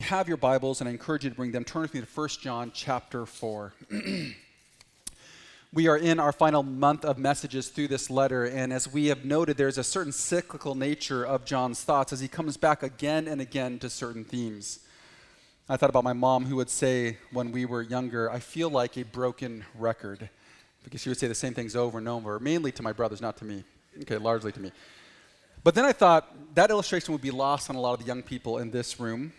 have your Bibles, and I encourage you to bring them, turn with me to 1 John chapter 4. We are in our final month of messages through this letter, and as we have noted, there's a certain cyclical nature of John's thoughts as he comes back again and again to certain themes. I thought about my mom, who would say when we were younger, "I feel like a broken record," because she would say the same things over and over, mainly to my brothers, not to me. Okay, largely to me. But then I thought that illustration would be lost on a lot of the young people in this room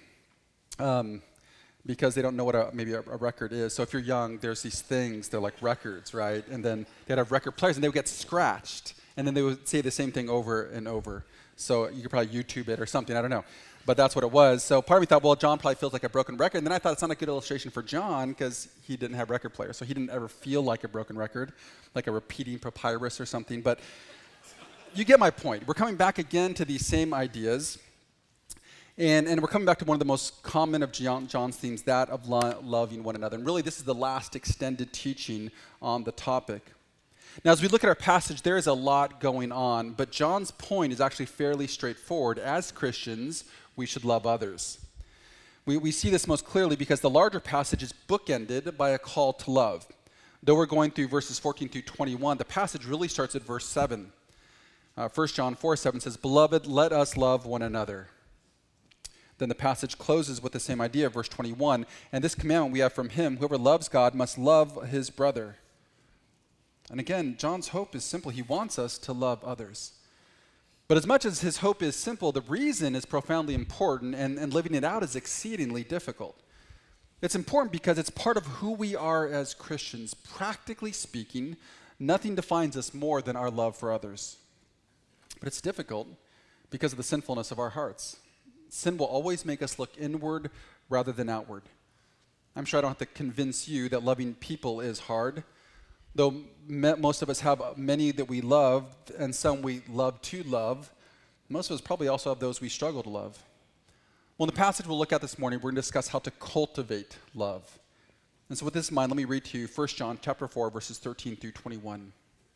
because they don't know what maybe a record is. So if you're young, there's these things, they're like records, right? And then they'd have record players, and they would get scratched, and then they would say the same thing over and over. So you could probably YouTube it or something, I don't know. But that's what it was. So part of me thought, well, John probably feels like a broken record. And then I thought it's not a good illustration for John because he didn't have record players. So he didn't ever feel like a broken record, like a repeating papyrus or something. But you get my point. We're coming back again to these same ideas. And we're coming back to one of the most common of John's themes, that of loving one another. And really, this is the last extended teaching on the topic. Now, as we look at our passage, there is a lot going on. But John's point is actually fairly straightforward. As Christians, we should love others. We see this most clearly because the larger passage is bookended by a call to love. Though we're going through verses 14 through 21, the passage really starts at verse 7. 1 John 4:7 says, "Beloved, let us love one another." Then the passage closes with the same idea, verse 21. "And this commandment we have from him, whoever loves God must love his brother." And again, John's hope is simple. He wants us to love others. But as much as his hope is simple, the reason is profoundly important, and living it out is exceedingly difficult. It's important because it's part of who we are as Christians. Practically speaking, nothing defines us more than our love for others. But it's difficult because of the sinfulness of our hearts. Sin will always make us look inward rather than outward. I'm sure I don't have to convince you that loving people is hard, though most of us have many that we love and some we love to love. Most of us probably also have those we struggle to love. Well, in the passage we'll look at this morning, we're going to discuss how to cultivate love. And so with this in mind, let me read to you 1 John chapter 4, verses 13 through 21.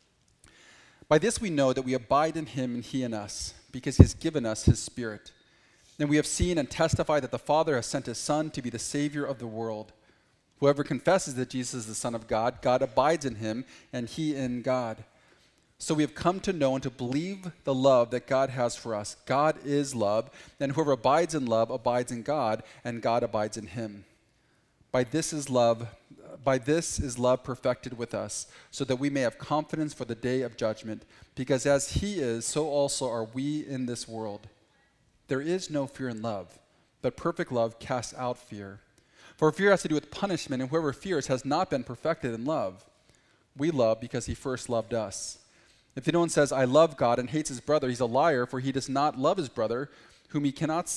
"By this we know that we abide in him and he in us, because he has given us his Spirit. And we have seen and testified that the Father has sent his Son to be the Savior of the world. Whoever confesses that Jesus is the Son of God, God abides in him, and he in God. So we have come to know and to believe the love that God has for us. God is love, and whoever abides in love abides in God, and God abides in him. By this is love perfected with us, so that we may have confidence for the day of judgment. Because as he is, so also are we in this world. There is no fear in love, but perfect love casts out fear. For fear has to do with punishment, and whoever fears has not been perfected in love. We love because he first loved us. If anyone says, 'I love God,' and hates his brother, he's a liar, for he does not love his brother, whom he has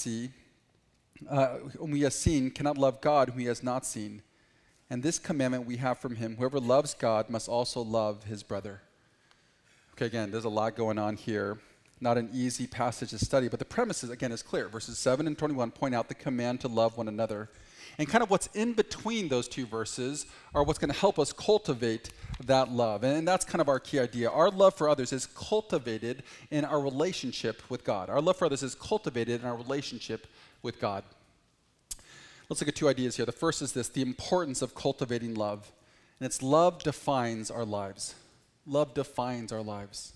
seen, cannot love God, whom he has not seen. And this commandment we have from him, whoever loves God must also love his brother." Okay, again, there's a lot going on here. Not an easy passage to study, but the premise is clear. Verses 7 and 21 point out the command to love one another. And kind of what's in between those two verses are what's going to help us cultivate that love. And that's kind of our key idea. Our love for others is cultivated in our relationship with God. Our love for others is cultivated in our relationship with God. Let's look at two ideas here. The first is this, the importance of cultivating love. And it's love defines our lives. Love defines our lives.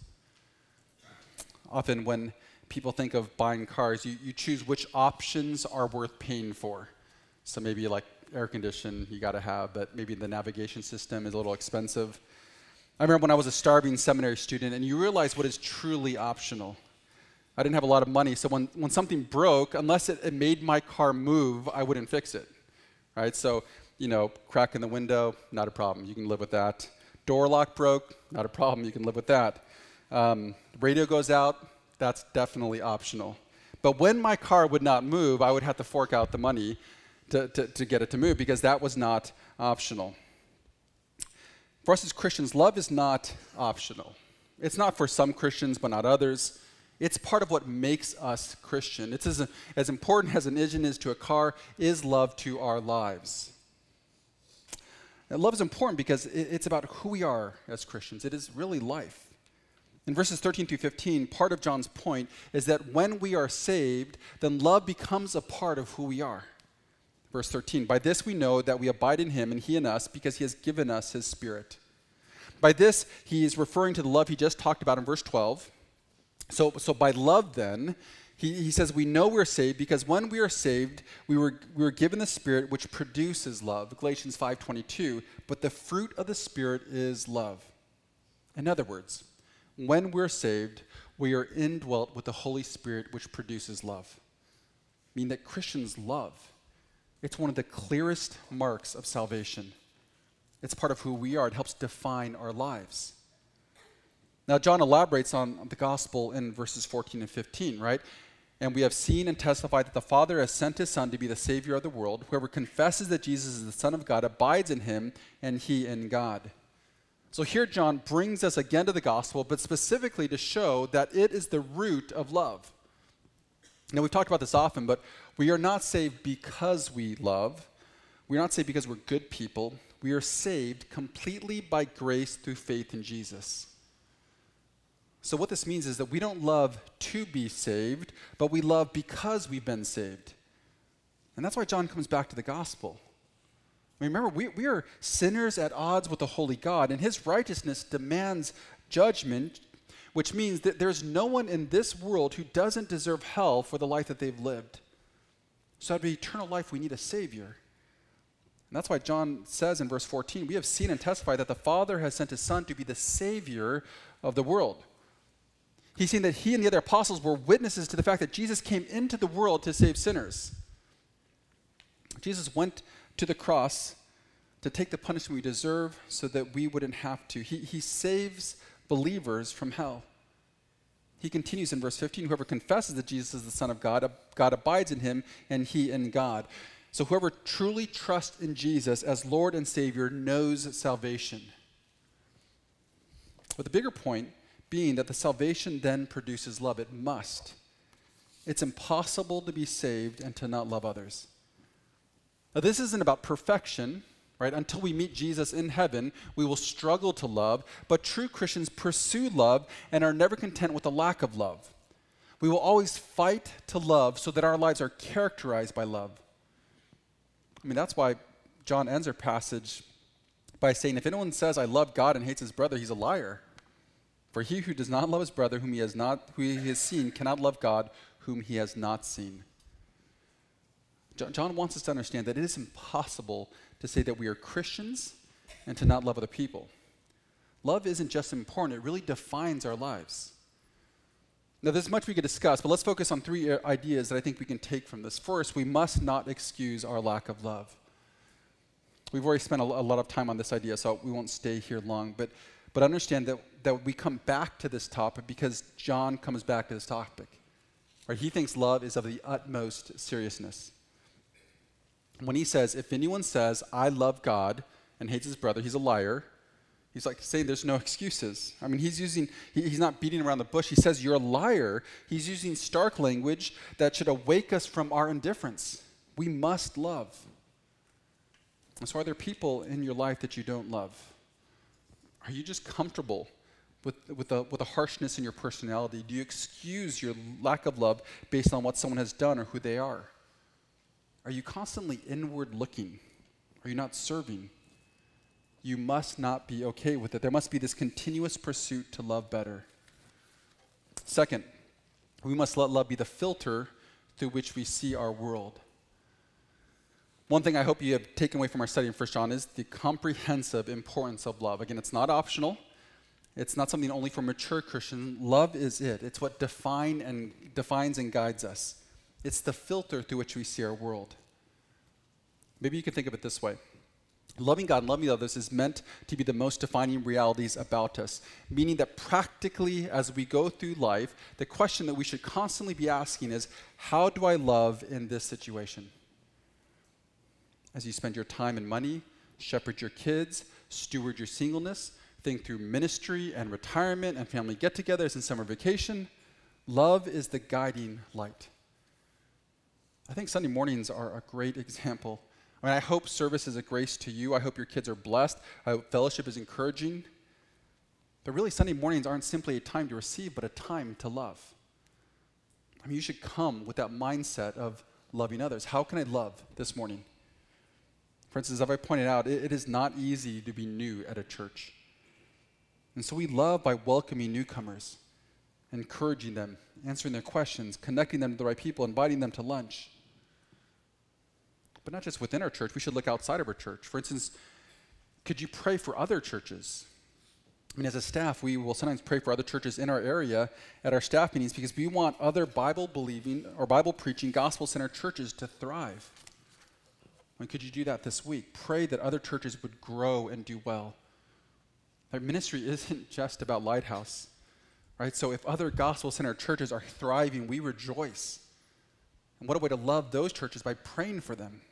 Often when people think of buying cars, you choose which options are worth paying for. So maybe like air condition you got to have, but maybe the navigation system is a little expensive. I remember when I was a starving seminary student, and you realize what is truly optional. I didn't have a lot of money, so when something broke, unless it made my car move, I wouldn't fix it, right? So, crack in the window, not a problem. You can live with that. Door lock broke, not a problem. You can live with that. Radio goes out, that's definitely optional. But when my car would not move, I would have to fork out the money to get it to move because that was not optional. For us as Christians, love is not optional. It's not for some Christians, but not others. It's part of what makes us Christian. It's as important as an engine is to a car, is love to our lives. And love is important because it's about who we are as Christians. It is really life. In verses 13 through 15, part of John's point is that when we are saved, then love becomes a part of who we are. Verse 13, by this we know that we abide in him and he in us because he has given us his Spirit. By this, he is referring to the love he just talked about in verse 12. So by love then, he says we know we're saved because when we are saved, we were given the Spirit which produces love. Galatians 5:22, but the fruit of the Spirit is love. In other words, when we're saved, we are indwelt with the Holy Spirit which produces love. Meaning that Christians love. It's one of the clearest marks of salvation. It's part of who we are. It helps define our lives. Now, John elaborates on the gospel in verses 14 and 15, right? And we have seen and testified that the Father has sent his Son to be the Savior of the world. Whoever confesses that Jesus is the Son of God abides in him, and he in God. So here John brings us again to the gospel, but specifically to show that it is the root of love. Now, we've talked about this often, but we are not saved because we love. We are not saved because we're good people. We are saved completely by grace through faith in Jesus. So what this means is that we don't love to be saved, but we love because we've been saved. And that's why John comes back to the gospel. I mean, remember, we are sinners at odds with the holy God, and his righteousness demands judgment, which means that there's no one in this world who doesn't deserve hell for the life that they've lived. So to have eternal life, we need a Savior. And that's why John says in verse 14, we have seen and testified that the Father has sent his Son to be the Savior of the world. He's seen that he and the other apostles were witnesses to the fact that Jesus came into the world to save sinners. Jesus went to the cross to take the punishment we deserve so that we wouldn't have to. He saves believers from hell. He continues in verse 15, whoever confesses that Jesus is the Son of God, God abides in him and he in God. So whoever truly trusts in Jesus as Lord and Savior knows salvation. But the bigger point being that the salvation then produces love. It must. It's impossible to be saved and to not love others. Now, this isn't about perfection, right? Until we meet Jesus in heaven, we will struggle to love, but true Christians pursue love and are never content with a lack of love. We will always fight to love so that our lives are characterized by love. I mean, that's why John ends our passage by saying, if anyone says, I love God and hates his brother, he's a liar. For he who does not love his brother whom he has seen cannot love God whom he has not seen. John wants us to understand that it is impossible to say that we are Christians and to not love other people. Love isn't just important, it really defines our lives. Now, there's much we could discuss, but let's focus on three ideas that I think we can take from this. First, we must not excuse our lack of love. We've already spent a lot of time on this idea, so we won't stay here long, but understand that we come back to this topic because John comes back to this topic. Right? He thinks love is of the utmost seriousness. When he says, if anyone says, I love God and hates his brother, he's a liar. He's like saying there's no excuses. I mean, he's not beating around the bush. He says you're a liar. He's using stark language that should awake us from our indifference. We must love. And so are there people in your life that you don't love? Are you just comfortable with the harshness in your personality? Do you excuse your lack of love based on what someone has done or who they are? Are you constantly inward looking? Are you not serving? You must not be okay with it. There must be this continuous pursuit to love better. Second, we must let love be the filter through which we see our world. One thing I hope you have taken away from our study in 1 John is the comprehensive importance of love. Again, it's not optional. It's not something only for mature Christians. Love is it. It's what defines and guides us. It's the filter through which we see our world. Maybe you can think of it this way. Loving God and loving others is meant to be the most defining realities about us, meaning that practically as we go through life, the question that we should constantly be asking is, how do I love in this situation? As you spend your time and money, shepherd your kids, steward your singleness, think through ministry and retirement and family get-togethers and summer vacation, love is the guiding light. I think Sunday mornings are a great example. I mean, I hope service is a grace to you. I hope your kids are blessed. I hope fellowship is encouraging. But really, Sunday mornings aren't simply a time to receive, but a time to love. I mean, you should come with that mindset of loving others. How can I love this morning? For instance, as I pointed out, it is not easy to be new at a church. And so we love by welcoming newcomers, encouraging them, answering their questions, connecting them to the right people, inviting them to lunch. But not just within our church, we should look outside of our church. For instance, could you pray for other churches? I mean, as a staff, we will sometimes pray for other churches in our area at our staff meetings because we want other Bible-believing or Bible-preaching, gospel-centered churches to thrive. I mean, could you do that this week? Pray that other churches would grow and do well. Our ministry isn't just about Lighthouse, right? So if other gospel-centered churches are thriving, we rejoice. And what a way to love those churches by praying for them.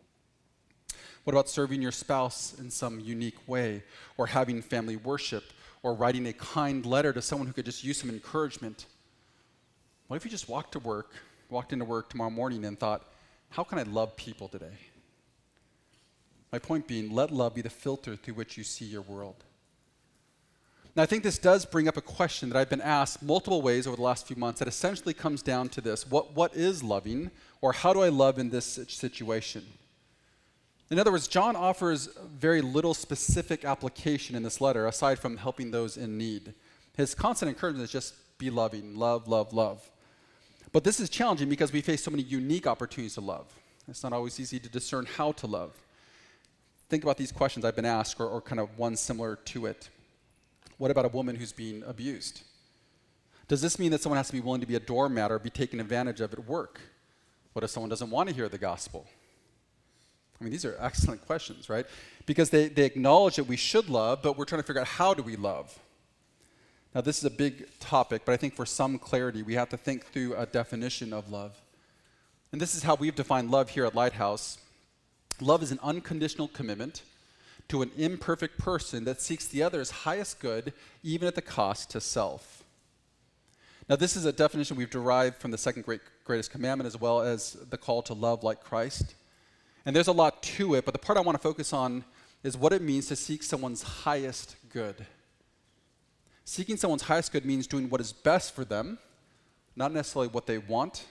What about serving your spouse in some unique way, or having family worship, or writing a kind letter to someone who could just use some encouragement? What if you just walked into work tomorrow morning and thought, how can I love people today? My point being, let love be the filter through which you see your world. Now, I think this does bring up a question that I've been asked multiple ways over the last few months that essentially comes down to this. What is loving, or how do I love in this situation? In other words, John offers very little specific application in this letter, aside from helping those in need. His constant encouragement is just be loving, love, love, love. But this is challenging because we face so many unique opportunities to love. It's not always easy to discern how to love. Think about these questions I've been asked, or kind of one similar to it. What about a woman who's being abused? Does this mean that someone has to be willing to be a doormat or be taken advantage of at work? What if someone doesn't want to hear the gospel? I mean, these are excellent questions, right? Because they acknowledge that we should love, but we're trying to figure out how do we love. Now, this is a big topic, but I think for some clarity, we have to think through a definition of love. And this is how we've defined love here at Lighthouse. Love is an unconditional commitment to an imperfect person that seeks the other's highest good, even at the cost to self. Now, this is a definition we've derived from the second greatest commandment, as well as the call to love like Christ. And there's a lot to it, but the part I want to focus on is what it means to seek someone's highest good. Seeking someone's highest good means doing what is best for them, not necessarily what they want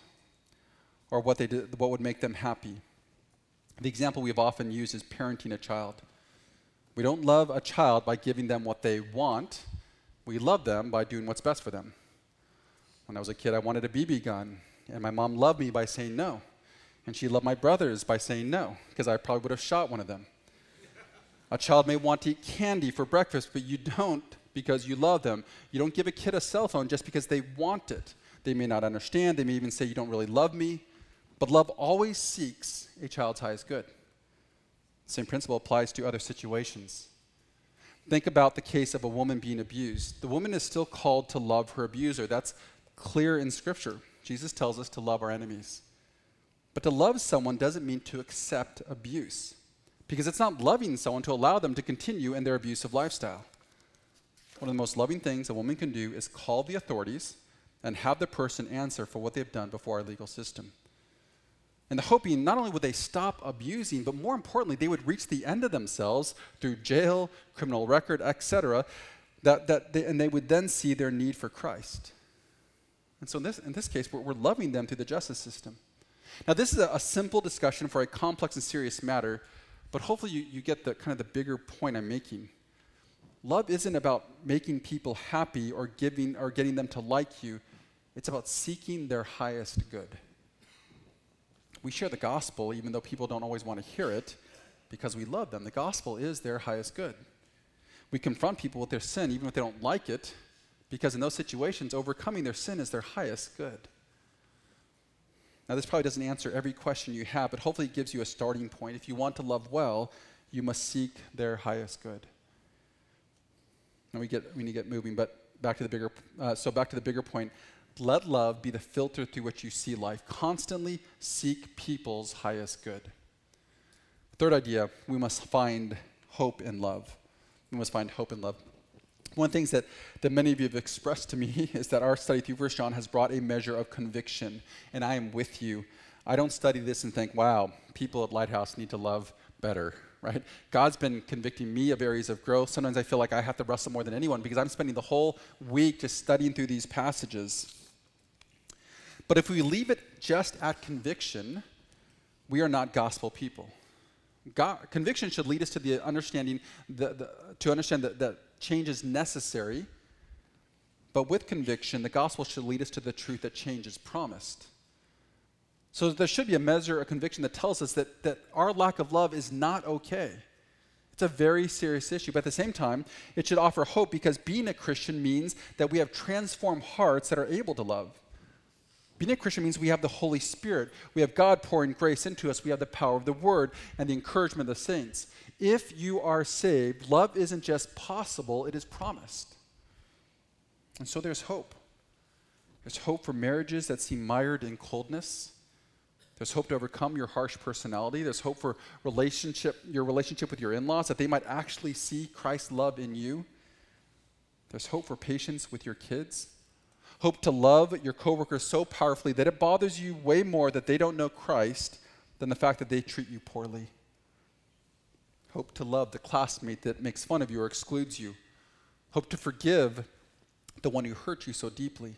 or what would make them happy. The example we've often used is parenting a child. We don't love a child by giving them what they want. We love them by doing what's best for them. When I was a kid, I wanted a BB gun, and my mom loved me by saying no. And she loved my brothers by saying no, because I probably would have shot one of them. A child may want to eat candy for breakfast, but you don't because you love them. You don't give a kid a cell phone just because they want it. They may not understand. They may even say, you don't really love me. But love always seeks a child's highest good. The same principle applies to other situations. Think about the case of a woman being abused. The woman is still called to love her abuser. That's clear in Scripture. Jesus tells us to love our enemies. But to love someone doesn't mean to accept abuse, because it's not loving someone to allow them to continue in their abusive lifestyle. One of the most loving things a woman can do is call the authorities and have the person answer for what they've done before our legal system. And the hope being not only would they stop abusing, but more importantly, they would reach the end of themselves through jail, criminal record, etc., and they would then see their need for Christ. And so in this case, we're loving them through the justice system. Now, this is a simple discussion for a complex and serious matter, but hopefully you get the kind of the bigger point I'm making. Love isn't about making people happy or getting them to like you. It's about seeking their highest good. We share the gospel, even though people don't always want to hear it, because we love them. The gospel is their highest good. We confront people with their sin, even if they don't like it, because in those situations, overcoming their sin is their highest good. Now, this probably doesn't answer every question you have, but hopefully it gives you a starting point. If you want to love well, you must seek their highest good. And we need to get moving, but back to the bigger point. Let love be the filter through which you see life. Constantly seek people's highest good. Third idea, we must find hope in love. We must find hope in love. One of the things that many of you have expressed to me is that our study through 1 John has brought a measure of conviction, and I am with you. I don't study this and think, wow, people at Lighthouse need to love better, right? God's been convicting me of areas of growth. Sometimes I feel like I have to wrestle more than anyone because I'm spending the whole week just studying through these passages. But if we leave it just at conviction, we are not gospel people. Conviction should lead us to the understanding, to understand that change is necessary. But with conviction, the gospel should lead us to the truth that change is promised. So there should be a measure of conviction that tells us that our lack of love is not okay. It's a very serious issue. But at the same time, it should offer hope, because being a Christian means that we have transformed hearts that are able to love. Being a Christian means we have the Holy Spirit. We have God pouring grace into us. We have the power of the Word and the encouragement of the saints. If you are saved, love isn't just possible, it is promised. And so there's hope. There's hope for marriages that seem mired in coldness. There's hope to overcome your harsh personality. There's hope for your relationship with your in-laws, that they might actually see Christ's love in you. There's hope for patience with your kids. Hope to love your coworkers so powerfully that it bothers you way more that they don't know Christ than the fact that they treat you poorly. Hope to love the classmate that makes fun of you or excludes you. Hope to forgive the one who hurt you so deeply.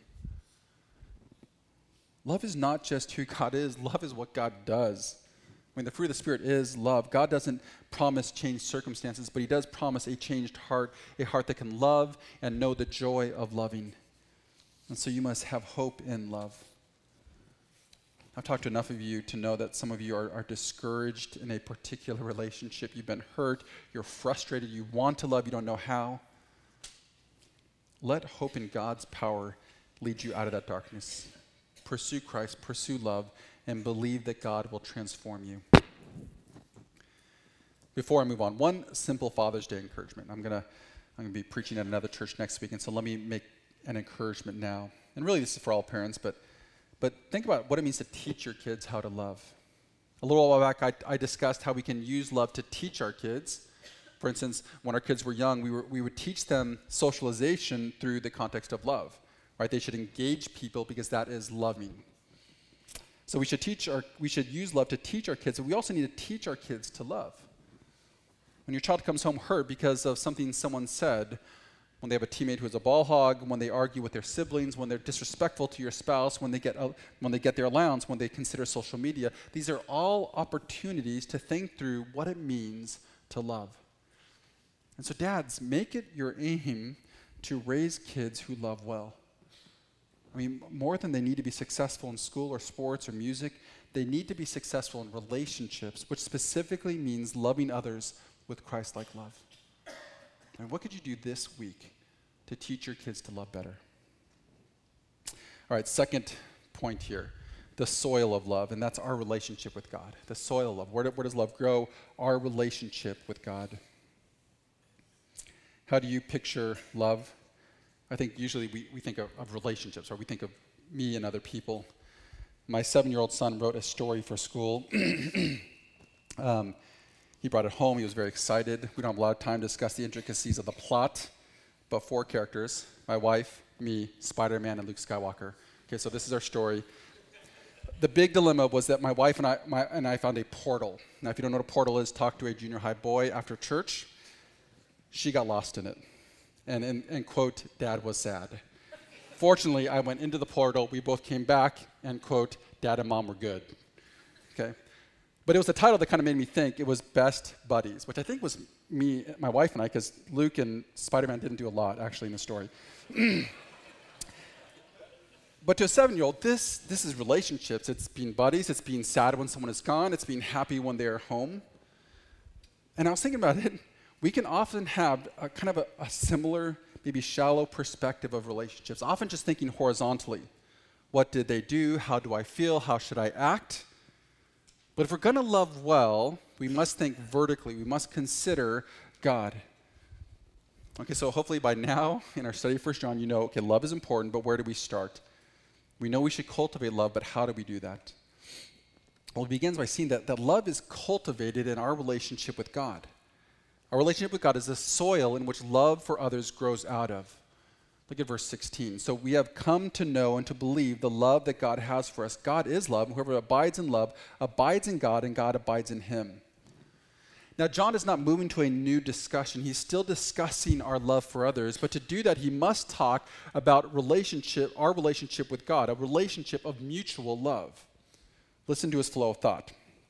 Love is not just who God is. Love is what God does. I mean, the fruit of the Spirit is love. God doesn't promise changed circumstances, but he does promise a changed heart, a heart that can love and know the joy of loving. And so you must have hope in love. I've talked to enough of you to know that some of you are discouraged in a particular relationship. You've been hurt, you're frustrated, you want to love, you don't know how. Let hope in God's power lead you out of that darkness. Pursue Christ, pursue love, and believe that God will transform you. Before I move on, one simple Father's Day encouragement. I'm gonna be preaching at another church next week, and so let me make an encouragement now. And really this is for all parents, but think about what it means to teach your kids how to love. A little while back, I discussed how we can use love to teach our kids. For instance, when our kids were young, we would teach them socialization through the context of love. Right? They should engage people because that is loving. So we should use love to teach our kids, but we also need to teach our kids to love. When your child comes home hurt because of something someone said, when they have a teammate who is a ball hog, when they argue with their siblings, when they're disrespectful to your spouse, when they get their allowance, when they consider social media, these are all opportunities to think through what it means to love. And so dads, make it your aim to raise kids who love well. I mean, more than they need to be successful in school or sports or music, they need to be successful in relationships, which specifically means loving others with Christ-like love. And what could you do this week to teach your kids to love better? All right, second point here, the soil of love, and that's our relationship with God. The soil of love. Where does love grow? Our relationship with God. How do you picture love? I think usually we think of relationships, or we think of me and other people. My 7-year-old son wrote a story for school. He brought it home. He was very excited. We don't have a lot of time to discuss the intricacies of the plot, but 4 characters, my wife, me, Spider-Man, and Luke Skywalker. Okay, so this is our story. The big dilemma was that my wife and I found a portal. Now, if you don't know what a portal is, talk to a junior high boy after church. She got lost in it. And quote, Dad was sad. Fortunately, I went into the portal. We both came back, and quote, Dad and Mom were good. Okay? But it was the title that kind of made me think. It was Best Buddies, which I think was me, my wife and I, because Luke and Spider-Man didn't do a lot, actually, in the story. But to a 7-year-old, this is relationships. It's being buddies. It's being sad when someone is gone. It's being happy when they're home. And I was thinking about it. We can often have a kind of a similar, maybe shallow perspective of relationships, often just thinking horizontally. What did they do? How do I feel? How should I act? But if we're going to love well, we must think vertically. We must consider God. Okay, so hopefully by now in our study of 1 John, you know, okay, love is important, but where do we start? We know we should cultivate love, but how do we do that? Well, it begins by seeing that love is cultivated in our relationship with God. Our relationship with God is the soil in which love for others grows out of. Look at verse 16. So we have come to know and to believe the love that God has for us. God is love. Whoever abides in love abides in God, and God abides in him. Now, John is not moving to a new discussion. He's still discussing our love for others. But to do that, he must talk about our relationship with God, a relationship of mutual love. Listen to his flow of thought.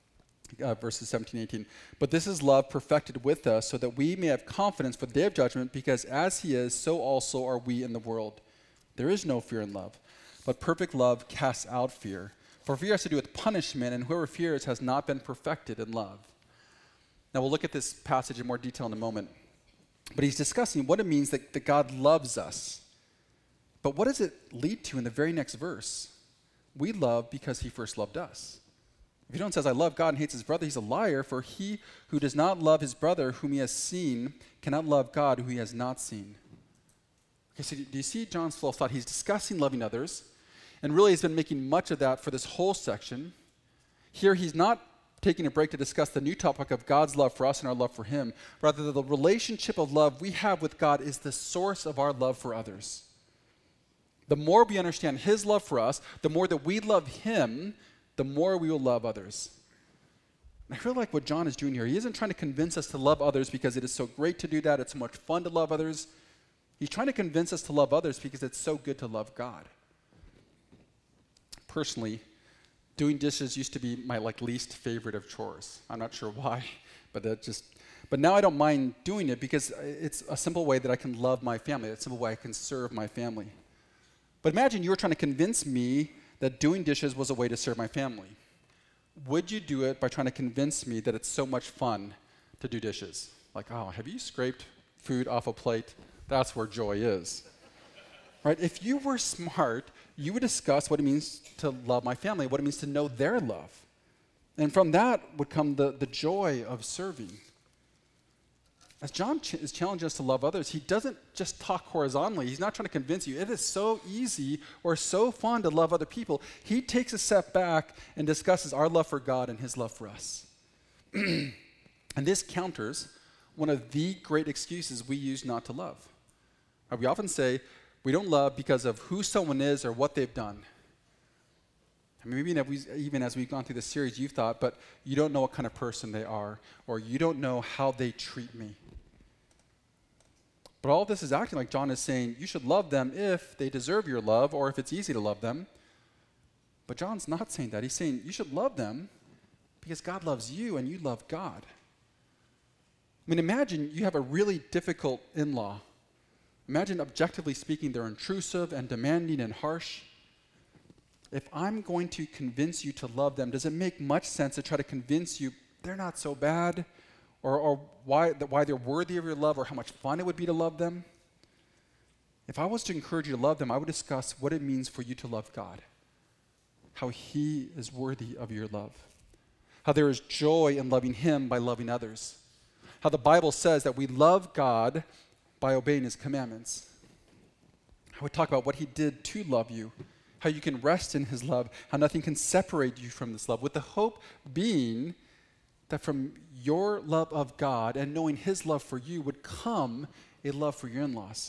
verses 17, 18. But this is love perfected with us, so that we may have confidence for the day of judgment, because as he is, so also are we in the world. There is no fear in love, but perfect love casts out fear. For fear has to do with punishment, and whoever fears has not been perfected in love. Now we'll look at this passage in more detail in a moment. But he's discussing what it means that God loves us. But what does it lead to in the very next verse? We love because he first loved us. If anyone says, I love God and hates his brother, he's a liar, for he who does not love his brother whom he has seen cannot love God who he has not seen. Okay, so do you see John's flow of thought? He's discussing loving others, and really he's been making much of that for this whole section. Here he's not taking a break to discuss the new topic of God's love for us and our love for him. Rather, the relationship of love we have with God is the source of our love for others. The more we understand his love for us, the more that we love him, the more we will love others. And I feel like what John is doing here, he isn't trying to convince us to love others because it is so great to do that, it's so much fun to love others. He's trying to convince us to love others because it's so good to love God. Personally, doing dishes used to be my least favorite of chores. I'm not sure why, but now I don't mind doing it because it's a simple way that I can love my family. It's a simple way I can serve my family. But imagine you were trying to convince me that doing dishes was a way to serve my family. Would you do it by trying to convince me that it's so much fun to do dishes? Like, oh, have you scraped food off a plate? That's where joy is. Right? If you were smart, you would discuss what it means to love my family, what it means to know their love. And from that would come the joy of serving. As John is challenging us to love others, he doesn't just talk horizontally. He's not trying to convince you it is so easy or so fun to love other people. He takes a step back and discusses our love for God and his love for us. And this counters one of the great excuses we use not to love. We often say we don't love because of who someone is or what they've done. I mean, maybe even as we've gone through this series, you've thought, but you don't know what kind of person they are, or you don't know how they treat me. But all this is acting like John is saying you should love them if they deserve your love or if it's easy to love them. But John's not saying that. He's saying you should love them because God loves you and you love God. I mean, imagine you have a really difficult in-law. Imagine, objectively speaking, they're intrusive and demanding and harsh. If I'm going to convince you to love them, does it make much sense to try to convince you they're not so bad, or why they're worthy of your love, or how much fun it would be to love them? If I was to encourage you to love them, I would discuss what it means for you to love God, how he is worthy of your love, how there is joy in loving him by loving others, how the Bible says that we love God by obeying his commandments. I would talk about what he did to love you, how you can rest in his love, how nothing can separate you from this love, with the hope being that from your love of God and knowing his love for you would come a love for your in-laws.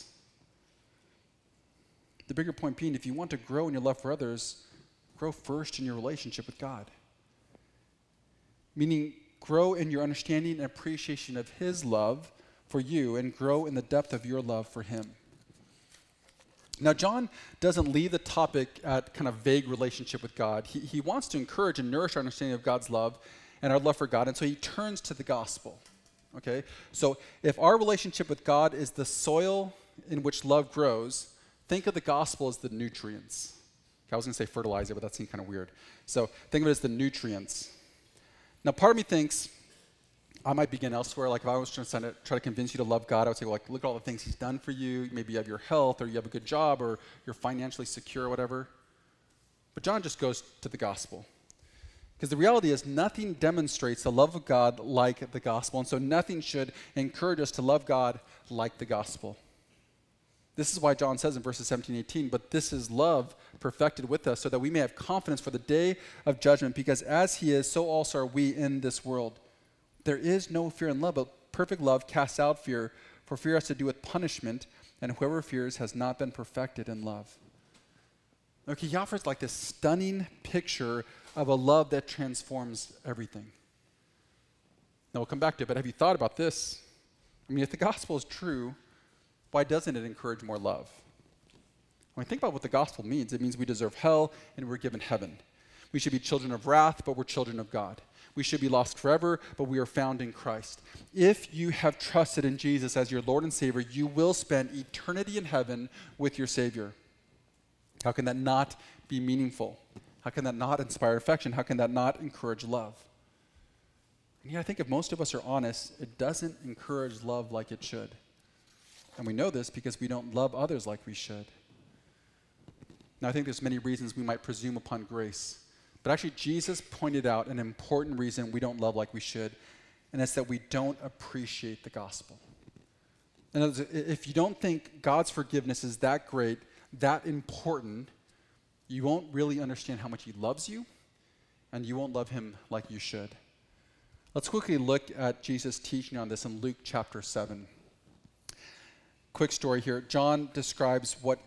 The bigger point being, if you want to grow in your love for others, grow first in your relationship with God. Meaning, grow in your understanding and appreciation of his love for you, and grow in the depth of your love for him. Now, John doesn't leave the topic at kind of vague relationship with God. He wants to encourage and nourish our understanding of God's love and our love for God, and so he turns to the gospel. Okay? So if our relationship with God is the soil in which love grows, think of the gospel as the nutrients. Okay, I was going to say fertilizer, but that seemed kind of weird. So think of it as the nutrients. Now, part of me thinks I might begin elsewhere. Like if I was trying to try to convince you to love God, I would say, look at all the things he's done for you. Maybe you have your health, or you have a good job, or you're financially secure, or whatever. But John just goes to the gospel. Because the reality is nothing demonstrates the love of God like the gospel. And so nothing should encourage us to love God like the gospel. This is why John says in verses 17 and 18, but this is love perfected with us, so that we may have confidence for the day of judgment, because as he is, so also are we in this world. There is no fear in love, but perfect love casts out fear, for fear has to do with punishment, and whoever fears has not been perfected in love. Okay, he offers like this stunning picture of a love that transforms everything. Now we'll come back to it, but have you thought about this? I mean, if the gospel is true, why doesn't it encourage more love? When we think about what the gospel means, it means we deserve hell and we're given heaven. We should be children of wrath, but we're children of God. we should be lost forever, but we are found in Christ. If you have trusted in Jesus as your Lord and Savior, you will spend eternity in heaven with your Savior. How can that not be meaningful? How can that not inspire affection? How can that not encourage love? And yet I think if most of us are honest, it doesn't encourage love like it should. And we know this because we don't love others like we should. Now, I think there's many reasons we might presume upon grace. But actually, Jesus pointed out an important reason we don't love like we should, and it's that we don't appreciate the gospel. In other words, if you don't think God's forgiveness is that great, that important, you won't really understand how much he loves you, and you won't love him like you should. Let's quickly look at Jesus' teaching on this in Luke chapter 7. Quick story here. John describes what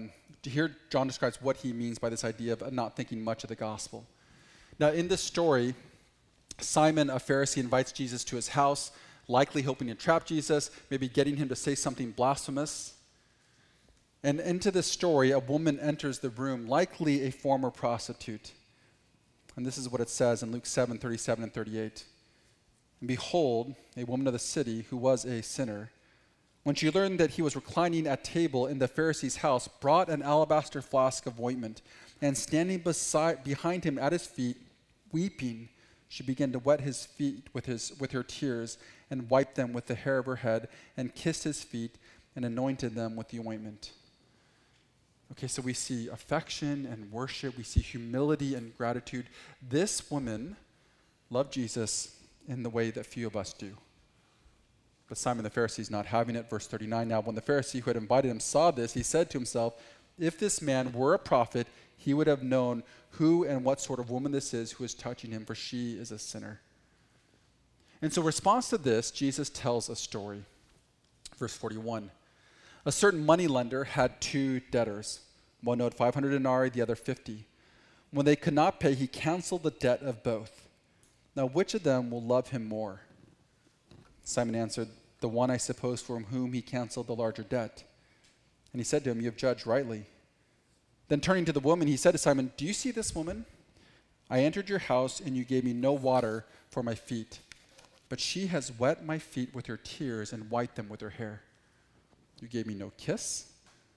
he means by this idea of not thinking much of the gospel. Now, in this story, Simon, a Pharisee, invites Jesus to his house, likely hoping to trap Jesus, maybe getting him to say something blasphemous. And into this story, a woman enters the room, likely a former prostitute. And this is what it says in Luke 7, 37 and 38. And behold, a woman of the city who was a sinner, when she learned that he was reclining at table in the Pharisee's house, brought an alabaster flask of ointment, and standing behind him at his feet, weeping, she began to wet his feet with her tears, and wiped them with the hair of her head, and kissed his feet, and anointed them with the ointment. Okay, so we see affection and worship, we see humility and gratitude. This woman loved Jesus in the way that few of us do. But Simon the Pharisee is not having it. Verse 39, now when the Pharisee who had invited him saw this, he said to himself, if this man were a prophet, he would have known who and what sort of woman this is who is touching him, for she is a sinner. And so in response to this, Jesus tells a story. Verse 41, a certain moneylender had two debtors. One owed 500 denarii, the other 50. When they could not pay, he canceled the debt of both. Now which of them will love him more? Simon answered, the one, I suppose, from whom he canceled the larger debt. And he said to him, you have judged rightly. Then turning to the woman, he said to Simon, do you see this woman? I entered your house, and you gave me no water for my feet. But she has wet my feet with her tears and wiped them with her hair. You gave me no kiss,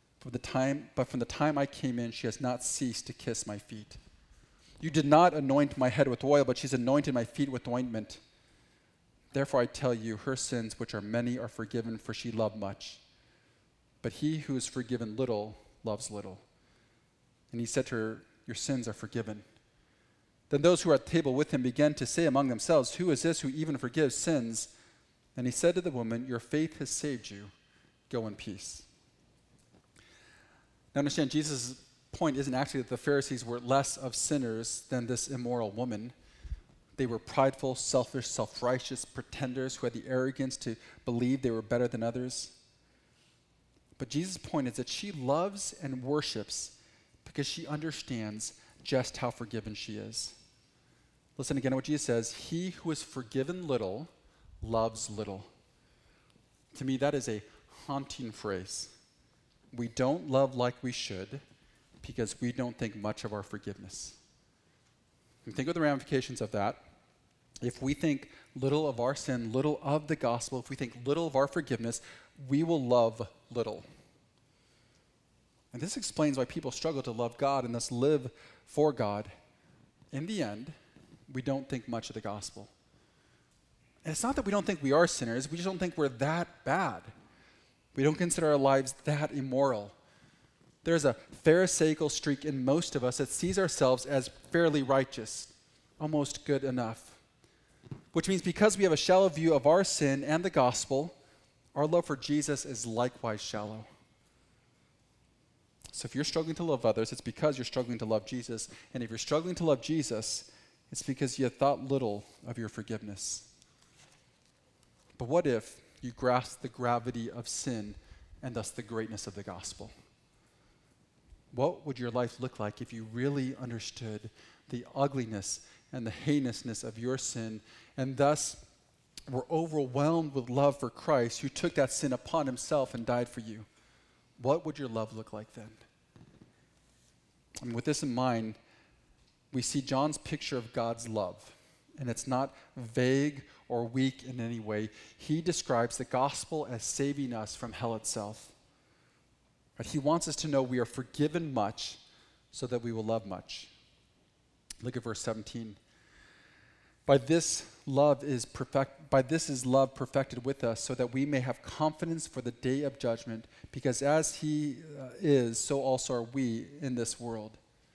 but from the time I came in, she has not ceased to kiss my feet. You did not anoint my head with oil, but she's anointed my feet with ointment. Therefore I tell you, her sins, which are many, are forgiven, for she loved much. But he who is forgiven little loves little. And he said to her, your sins are forgiven. Then those who were at the table with him began to say among themselves, who is this who even forgives sins? And he said to the woman, your faith has saved you. Go in peace. Now understand, Jesus' point isn't actually that the Pharisees were less of sinners than this immoral woman. They were prideful, selfish, self-righteous pretenders who had the arrogance to believe they were better than others. But Jesus' point is that she loves and worships because she understands just how forgiven she is. Listen again to what Jesus says, he who is forgiven little loves little. To me, that is a haunting phrase. We don't love like we should because we don't think much of our forgiveness. And think of the ramifications of that. If we think little of our sin, little of the gospel, if we think little of our forgiveness, we will love little. And this explains why people struggle to love God and thus live for God. In the end, we don't think much of the gospel. And it's not that we don't think we are sinners, we just don't think we're that bad. We don't consider our lives that immoral. There's a pharisaical streak in most of us that sees ourselves as fairly righteous, almost good enough. Which means because we have a shallow view of our sin and the gospel, our love for Jesus is likewise shallow. So if you're struggling to love others, it's because you're struggling to love Jesus. And if you're struggling to love Jesus, it's because you have thought little of your forgiveness. But what if you grasp the gravity of sin and thus the greatness of the gospel? What would your life look like if you really understood the ugliness and the heinousness of your sin and thus were overwhelmed with love for Christ who took that sin upon himself and died for you? What would your love look like then? And with this in mind, we see John's picture of God's love and it's not vague or weak in any way. He describes the gospel as saving us from hell itself. Right? He wants us to know we are forgiven much so that we will love much. Look at verse 17. By this is love perfected with us, so that we may have confidence for the day of judgment, because as he is, so also are we in this world.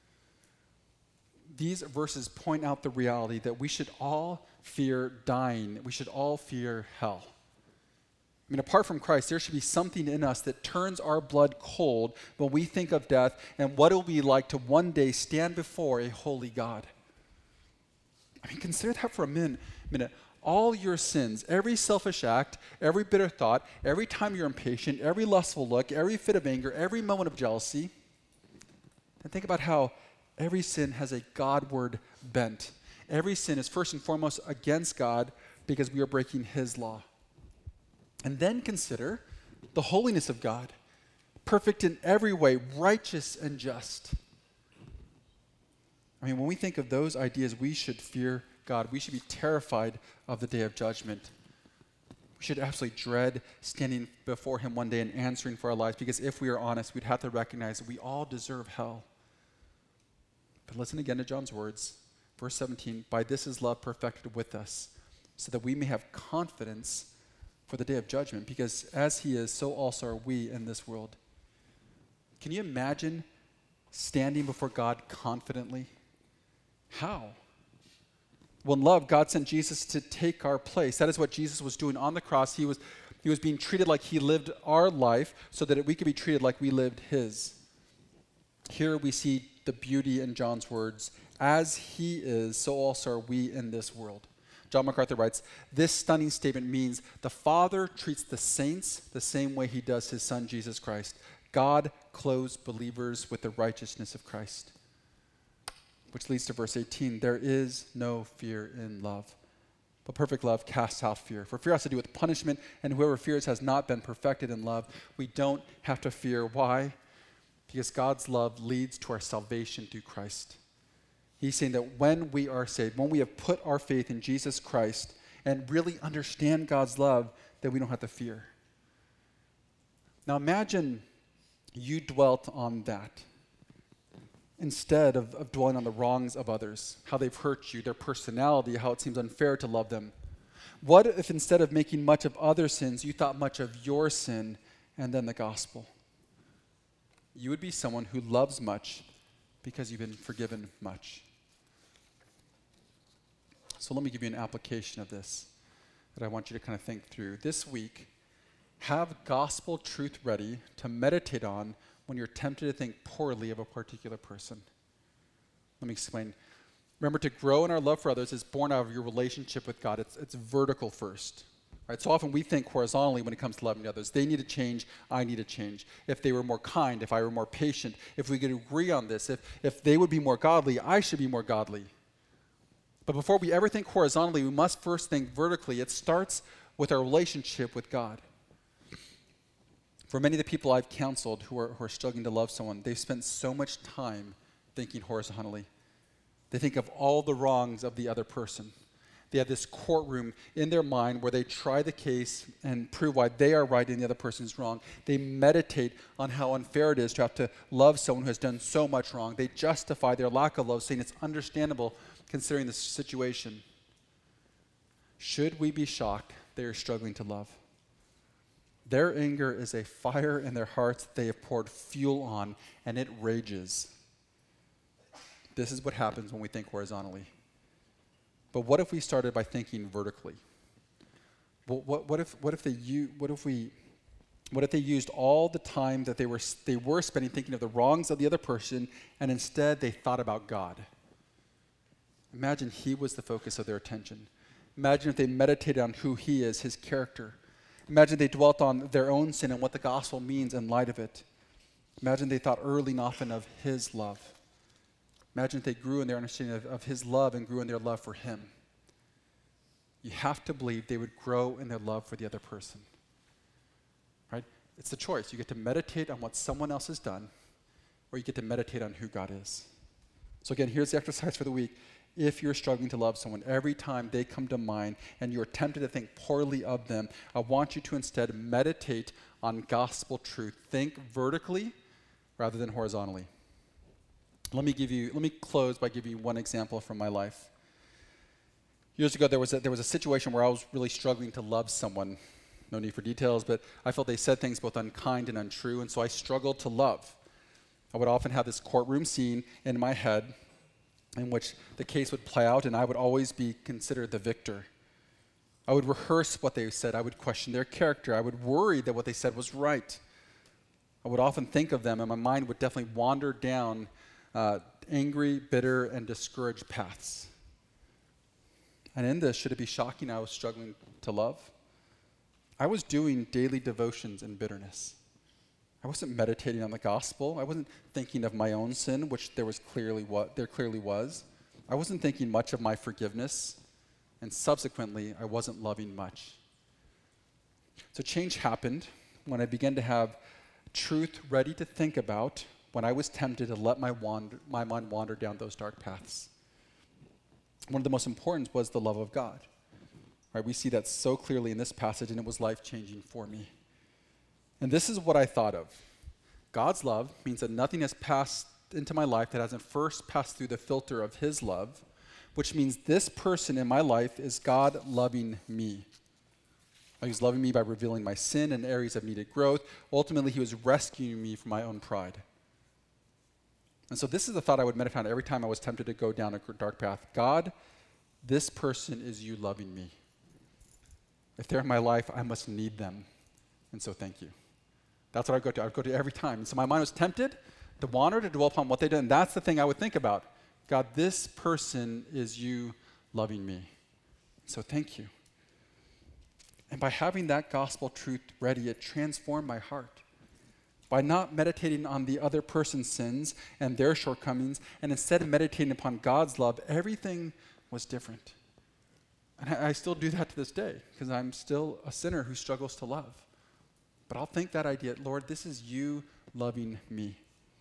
These verses point out the reality that we should all fear dying. We should all fear hell. I mean, apart from Christ, there should be something in us that turns our blood cold when we think of death and what it will be like to one day stand before a holy God. I mean, consider that for a minute. All your sins, every selfish act, every bitter thought, every time you're impatient, every lustful look, every fit of anger, every moment of jealousy. And think about how every sin has a Godward bent. Every sin is first and foremost against God because we are breaking his law. And then consider the holiness of God, perfect in every way, righteous and just. I mean, when we think of those ideas, we should fear God. We should be terrified of the day of judgment. We should absolutely dread standing before him one day and answering for our lives, because if we are honest, we'd have to recognize that we all deserve hell. But listen again to John's words. Verse 17, by this is love perfected with us, so that we may have confidence for the day of judgment, because as he is, so also are we in this world. Can you imagine standing before God confidently? How? Well, in love, God sent Jesus to take our place. That is what Jesus was doing on the cross. He was being treated like he lived our life so that we could be treated like we lived his. Here we see the beauty in John's words. As he is, so also are we in this world. John MacArthur writes, this stunning statement means the Father treats the saints the same way he does his Son, Jesus Christ. God clothes believers with the righteousness of Christ. Which leads to verse 18. There is no fear in love, but perfect love casts out fear. For fear has to do with punishment, and whoever fears has not been perfected in love. We don't have to fear. Why? Because God's love leads to our salvation through Christ. He's saying that when we are saved, when we have put our faith in Jesus Christ and really understand God's love, that we don't have to fear. Now imagine you dwelt on that instead of dwelling on the wrongs of others, how they've hurt you, their personality, how it seems unfair to love them. What if instead of making much of other sins, you thought much of your sin and then the gospel? You would be someone who loves much because you've been forgiven much. So let me give you an application of this that I want you to kind of think through. This week, have gospel truth ready to meditate on when you're tempted to think poorly of a particular person. Let me explain. Remember, to grow in our love for others is born out of your relationship with God. It's vertical first. Right? So often we think horizontally when it comes to loving others. They need to change, I need to change. If they were more kind, if I were more patient, if we could agree on this, if they would be more godly, I should be more godly. But before we ever think horizontally, we must first think vertically. It starts with our relationship with God. For many of the people I've counseled who are struggling to love someone, they've spent so much time thinking horizontally. They think of all the wrongs of the other person. They have this courtroom in their mind where they try the case and prove why they are right and the other person's wrong. They meditate on how unfair it is to have to love someone who has done so much wrong. They justify their lack of love, saying it's understandable considering the situation. Should we be shocked they are struggling to love? Their anger is a fire in their hearts that they have poured fuel on, and it rages. This is what happens when we think horizontally. But what if we started by thinking vertically? What if they used all the time that they were spending thinking of the wrongs of the other person, and instead they thought about God? Imagine he was the focus of their attention. Imagine if they meditated on who he is, his character. Imagine they dwelt on their own sin and what the gospel means in light of it. Imagine they thought early and often of his love. Imagine if they grew in their understanding of his love and grew in their love for him. You have to believe they would grow in their love for the other person. Right? It's the choice. You get to meditate on what someone else has done, or you get to meditate on who God is. So again, here's the exercise for the week. if you're struggling to love someone, every time they come to mind and you're tempted to think poorly of them, I want you to instead meditate on gospel truth. Think vertically rather than horizontally. Let me close by giving you one example from my life. Years ago, there was a situation where I was really struggling to love someone. No need for details, but I felt they said things both unkind and untrue, and so I struggled to love. I would often have this courtroom scene in my head in which the case would play out, and I would always be considered the victor. I would rehearse what they said. I would question their character. I would worry that what they said was right. I would often think of them, and my mind would definitely wander down angry, bitter, and discouraged paths. And in this, should it be shocking I was struggling to love? I was doing daily devotions in bitterness. I wasn't meditating on the gospel. I wasn't thinking of my own sin, which there clearly was. I wasn't thinking much of my forgiveness, and subsequently, I wasn't loving much. So change happened when I began to have truth ready to think about when I was tempted to let my mind wander down those dark paths. One of the most important was the love of God. Right? We see that so clearly in this passage, and it was life-changing for me. And this is what I thought of. God's love means that nothing has passed into my life that hasn't first passed through the filter of his love, which means this person in my life is God loving me. He's loving me by revealing my sin and areas of needed growth. Ultimately, he was rescuing me from my own pride. And so this is the thought I would meditate on every time I was tempted to go down a dark path. God, this person is you loving me. If they're in my life, I must need them. And so thank you. That's what I would go to every time. And so my mind was tempted to wander, to dwell upon what they did. And that's the thing I would think about. God, this person is you loving me. So thank you. And by having that gospel truth ready, it transformed my heart. By not meditating on the other person's sins and their shortcomings, and instead meditating upon God's love, everything was different. And I still do that to this day, because I'm still a sinner who struggles to love. But I'll think that idea, Lord, this is you loving me.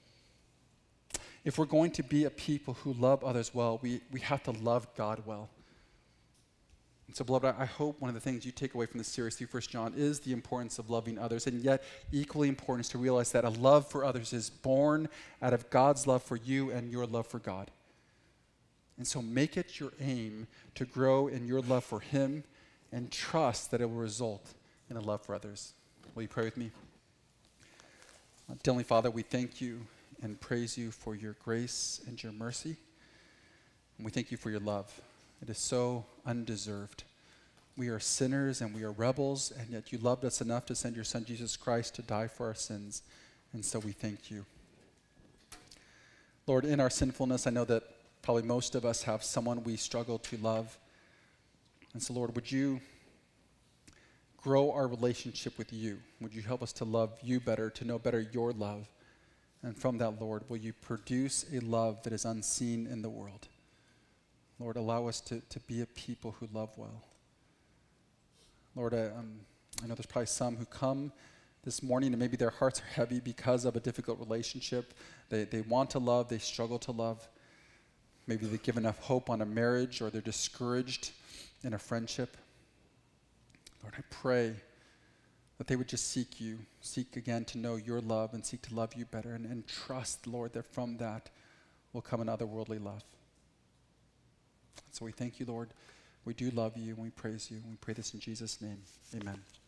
If we're going to be a people who love others well, we have to love God well. And so, beloved, I hope one of the things you take away from this series through 1 John is the importance of loving others, and yet equally important is to realize that a love for others is born out of God's love for you and your love for God. And so make it your aim to grow in your love for him and trust that it will result in a love for others. Will you pray with me? Dear Heavenly Father, we thank you and praise you for your grace and your mercy. And we thank you for your love. It is so undeserved. We are sinners and we are rebels, and yet you loved us enough to send your Son, Jesus Christ, to die for our sins. And so we thank you. Lord, in our sinfulness, I know that probably most of us have someone we struggle to love. And so, Lord, would you grow our relationship with you? Would you help us to love you better, to know better your love? And from that, Lord, will you produce a love that is unseen in the world? Lord, allow us to be a people who love well. Lord, I know there's probably some who come this morning and maybe their hearts are heavy because of a difficult relationship. They want to love, they struggle to love. Maybe they've given up hope on a marriage, or they're discouraged in a friendship. Lord, I pray that they would just seek again to know your love and seek to love you better, and trust, Lord, that from that will come an otherworldly love. So we thank you, Lord. We do love you, and we praise you. And we pray this in Jesus' name. Amen.